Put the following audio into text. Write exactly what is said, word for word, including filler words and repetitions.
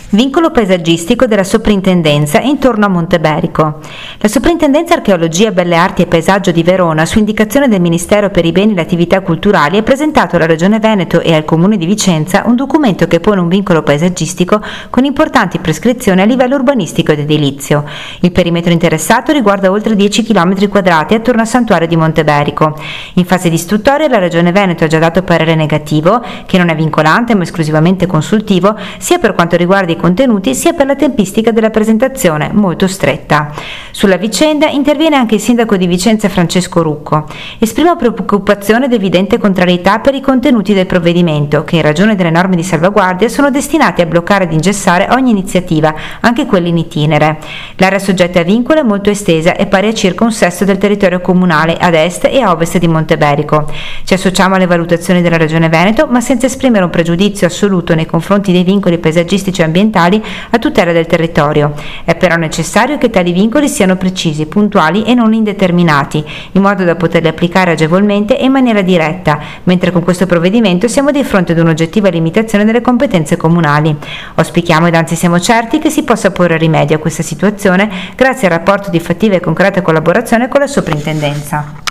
Vincolo paesaggistico della Soprintendenza intorno a Monteberico. La Soprintendenza Archeologia, Belle Arti e Paesaggio di Verona, su indicazione del Ministero per i Beni e le Attività Culturali, ha presentato alla Regione Veneto e al Comune di Vicenza un documento che pone un vincolo paesaggistico con importanti prescrizioni a livello urbanistico ed edilizio. Il perimetro interessato riguarda oltre dieci chilometri quadrati attorno al santuario di Monteberico. In fase di istruttoria la Regione Veneto ha già dato parere negativo, che non è vincolante ma esclusivamente consultivo, sia per quanto riguarda i contenuti sia per la tempistica della presentazione, molto stretta. Sulla vicenda interviene anche il sindaco di Vicenza Francesco Rucco. Esprimo preoccupazione ed evidente contrarietà per i contenuti del provvedimento, che in ragione delle norme di salvaguardia sono destinati a bloccare ed ingessare ogni iniziativa, anche quelle in itinere. L'area soggetta a vincolo è molto estesa e pari a circa un sesto del territorio comunale ad est e a ovest di Monteberico. Ci associamo alle valutazioni della Regione Veneto, ma senza esprimere un pregiudizio assoluto nei confronti dei vincoli paesaggistici e ambientali a tutela del territorio. È però necessario che tali vincoli siano precisi, puntuali e non indeterminati, in modo da poterli applicare agevolmente e in maniera diretta, mentre con questo provvedimento siamo di fronte ad un'oggettiva limitazione delle competenze comunali. Auspichiamo ed anzi siamo certi che si possa porre rimedio a questa situazione grazie al rapporto di fattiva e concreta collaborazione con la Soprintendenza.